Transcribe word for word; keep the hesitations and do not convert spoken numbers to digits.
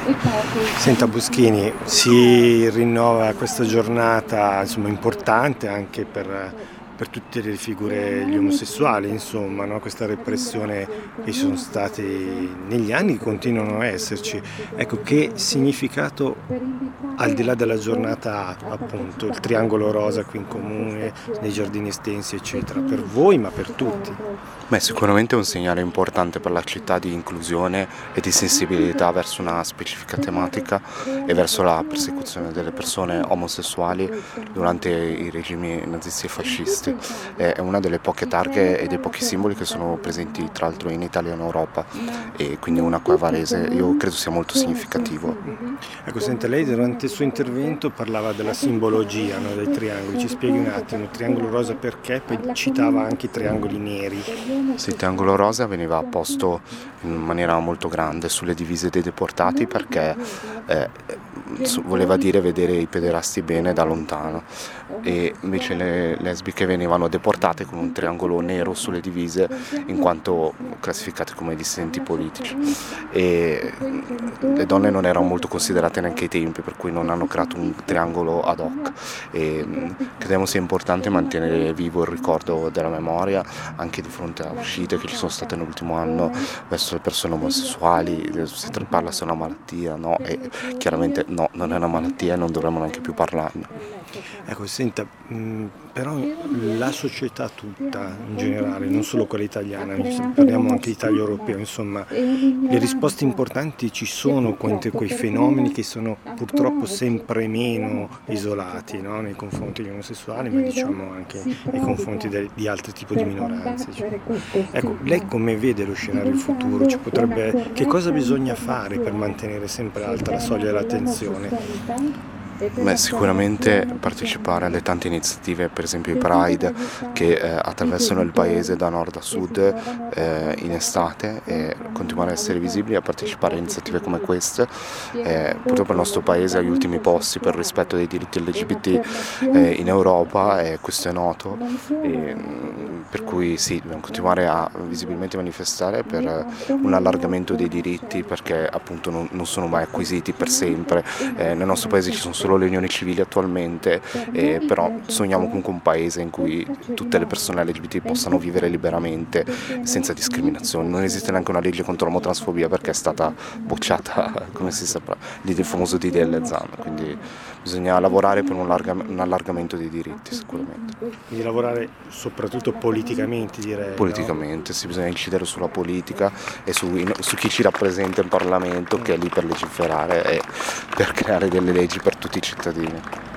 Senta Buschini, si rinnova questa giornata insomma, importante anche per, per tutte le figure gli omosessuali, insomma, no? Questa repressione che ci sono stati negli anni continuano a esserci. Ecco, che significato al di là della giornata ha appunto il triangolo rosa qui in comune, nei giardini estensi eccetera, per voi ma per tutti? Beh, sicuramente è un segnale importante per la città di inclusione e di sensibilità verso una specifica tematica e verso la persecuzione delle persone omosessuali durante i regimi nazisti e fascisti. È una delle poche targhe e dei pochi simboli che sono presenti tra l'altro in Italia e in Europa, e quindi una qua a Varese io credo sia molto significativo. Ecco, senta, lei durante il suo intervento parlava della simbologia, no, dei triangoli, ci spieghi un attimo, il triangolo rosa perché, poi citava anche i triangoli neri. Sì, il triangolo rosa veniva posto in maniera molto grande sulle divise dei deportati perché eh, voleva dire vedere i pederasti bene da lontano, e invece le lesbiche venivano deportate con un triangolo nero sulle divise in quanto classificate come dissidenti politici, e le donne non erano molto considerate neanche ai tempi, per cui non hanno creato un triangolo ad hoc, e crediamo sia importante mantenere vivo il ricordo della memoria anche di fronte a uscite che ci sono state nell'ultimo anno verso le persone omosessuali. Si parla se è una malattia, no? E chiaramente no, non è una malattia e non dovremmo neanche più parlarne. Ecco, senta, mh, però la società tutta in generale, non solo quella italiana, parliamo anche di Italia europea, insomma, le risposte importanti ci sono contro quei fenomeni che sono purtroppo sempre meno isolati, no? Nei confronti degli omosessuali, ma diciamo anche nei confronti de- di altri tipi di minoranze. Cioè. Ecco, lei come vede lo scenario futuro? Ci potrebbe, che cosa bisogna fare per mantenere sempre alta la soglia dell'attenzione? Beh, sicuramente partecipare alle tante iniziative, per esempio i Pride, che eh, attraversano il paese da nord a sud eh, in estate, e continuare a essere visibili, a partecipare a iniziative come queste. Eh, purtroppo il nostro paese ha gli ultimi posti per il rispetto dei diritti L G B T eh, in Europa, e questo è noto, e, per cui sì, dobbiamo continuare a visibilmente manifestare per un allargamento dei diritti, perché appunto non, non sono mai acquisiti per sempre. Eh, nel nostro paese ci sono solo le unioni civili attualmente, eh, però sogniamo comunque un paese in cui tutte le persone L G B T possano vivere liberamente senza discriminazioni. Non esiste neanche una legge contro l'omotransfobia perché è stata bocciata, come si saprà, il famoso D D L Zan, quindi bisogna lavorare per un, larga, un allargamento dei diritti sicuramente. Quindi lavorare soprattutto politicamente, direi. Politicamente, no? sì, bisogna incidere sulla politica e su, in, su chi ci rappresenta in Parlamento, che è lì per legiferare e per creare delle leggi per tutti i cittadini.